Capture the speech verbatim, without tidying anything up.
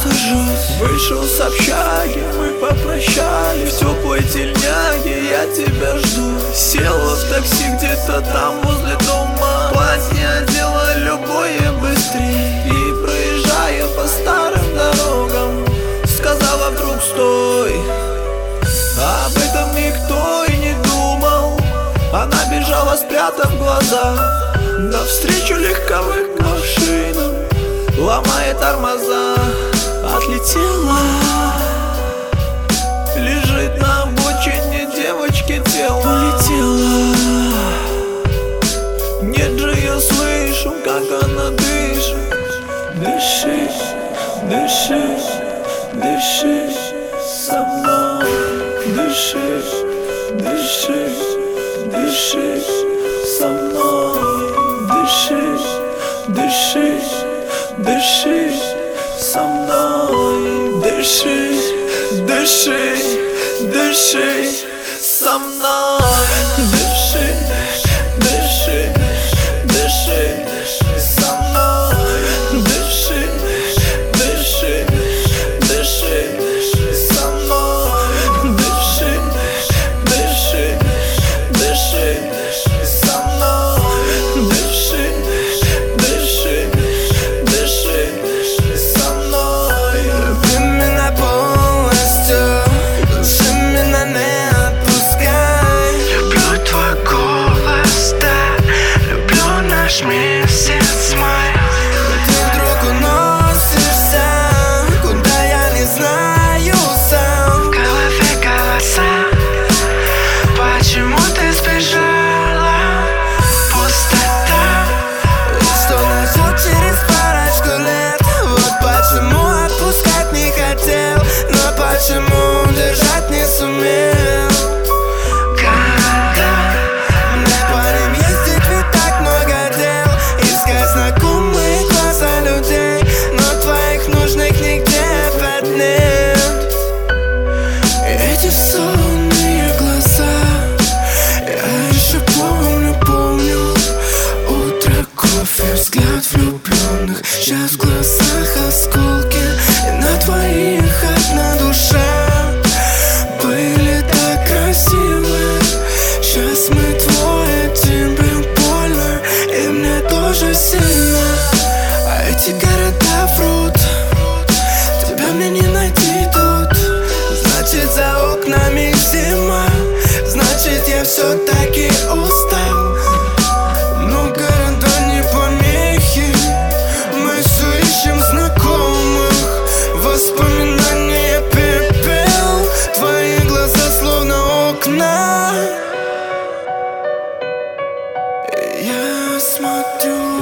просто жуть. Вышел с общаги, мы попрощались. В теплой тельняге я тебя жду. Села в такси где-то там возле дома. Платье одела любое быстрее. И проезжая по старым дорогам, сказала вдруг стой. Об этом никто и не думал. Она бежала, спрятав глаза, навстречу легковым машинам, ломая тормоза. Отлетела, лежит на обочине девочки тело. Улетела, нет же, я слышу, как она дышит. Дыши, дыши, дыши со мной. Дыши, дыши, дыши со мной. Дыши, дыши, дыши со мной. Дыши, дыши, дыши со мной. Дыши, дыши, дыши со мной. Дыши, дыши, дыши со мной. Дыши, дыши, дыши со мной. Дыши, дыши, дыши со мной. люби меня полностью, души меня не отпускай. Люблю твой голос, да, люблю наш месяц май. Ты вдруг уносишься, куда я не знаю сам. В голове голоса, почему ты сбежала? Пустота, что нас ждет через парочку лет. Вот почему отпускать не хотел, но почему держать не сумел. Когда мне по ним ездить, ведь так много дел. Искать знакомые глаза людей, но твоих нужных нигде опять нет. Эти сонные глаза, я еще помню, помню. Утро, кофе, взгляд влюбленных. Сейчас в глазах осколки, и на твоих одна душа. Были так красивы, сейчас мы двое, тебе больно, и мне тоже сильно. А эти города врут, тебя мне не найти тут. Значит, за окнами зима, значит, я все-таки устал. Но города не помехи, мы все ищем знакомых. Воспоминания пепел, твои глаза словно окна. Я смотрю